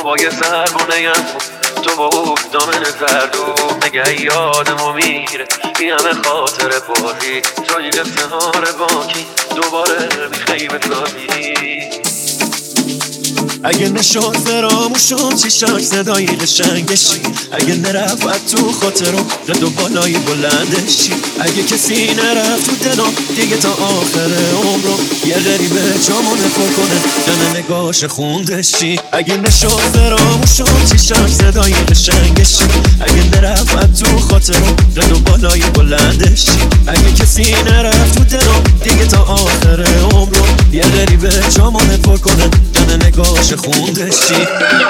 موبای سربونه‌یم تو با او دامن زرد و نگه یادمو میره این همه خاطر بازی توی سهار باکی دوباره میخوایی بسازی. اگه نشد فراموشم چیشاک صدایی قشنگشی، اگه نرفت تو خاطرم رد و بالای بلندشی، اگه کسی نرفت تو دلم دیگه تا آخر عمرم یه غریبه جامونه پر کنه دم نگاش خوندشی. اگه نشد فراموشم چیشاک صدایی قشنگشی، اگه نرفت تو خاطرم رد و بالای بلندشی، اگه کسی نرفت تو دلم دیگه تا آخر عمرم یه غریبه جامونه پر کنه دم نگاش خوندشی.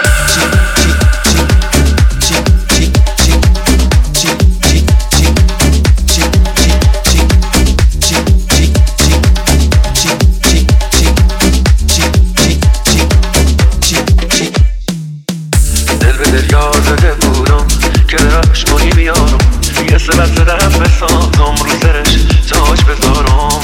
دل به دریا زده بودم که درش ماهی بیارم یه سبت زدم بسازم رو سرش تاج بذارم،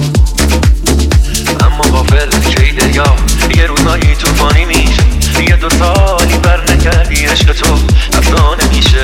اما غافل که ای دریا یه روزایی توفانی میشه، یه دو سالی بر نکردی عشق تو افسانه میشه.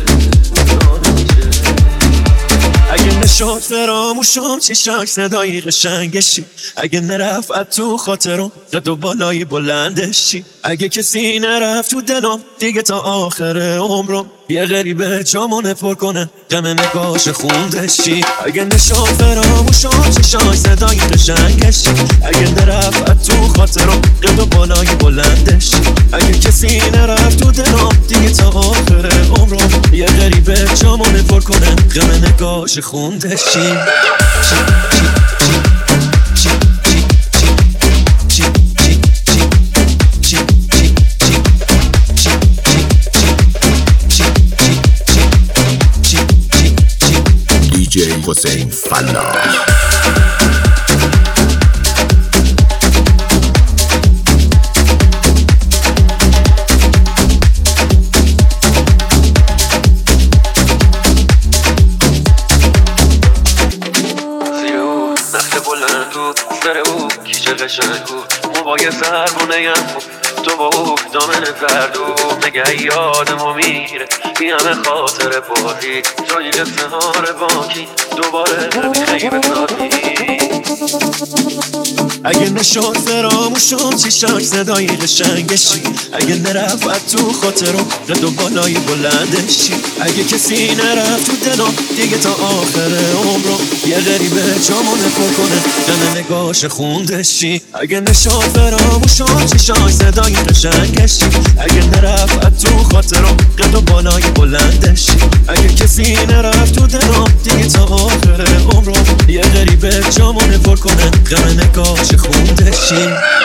اگه نشد فراموشم چیشاک صدایی قشنگشی، اگه نرفت تو خاطرم رد و بالای بلندشی، اگه کسی نرفت تو دلم دیگه تا آخر عمرم یه غریبه جامونه پر کنه دم نگاش خوندشی. اگه نشد فراموشم چیشاک صدایی قشنگشی، اگه نرفت تو خاطرم رد و بالای بلندشی، اگه کسی نرفت تو دلم دیگه تا آخر عمرم یه غریبه جامونه پر کنه دم نگاش خوندشی. DJ حسین فلاح. سر او کیچه قشنگ بود موبای سربونه‌یم تو با او دامن زرد و نگه یادمو میره این همه خاطر بازی توی سهار باکی دوباره میخوایی بسازی. اگه نشد فراموشم چیشاک صدایی قشنگشی، اگه نرفت تو خاطرم رد و بالای بلندشی، اگه کسی نرفت تو دلم دیگه تا آخر عمرم یه غریبه جامونه پر کنه دم نگاش خوندشی. اگه نشد فراموشم چیشاک صدایی قشنگشی، اگه نرفت تو خاطرم رد و بالای بلندشی، اگه کسی نرفت تو دلم دیگه تا آخر عمرم یه غریبه جامونه پر کنه دم نگاش خوندشی.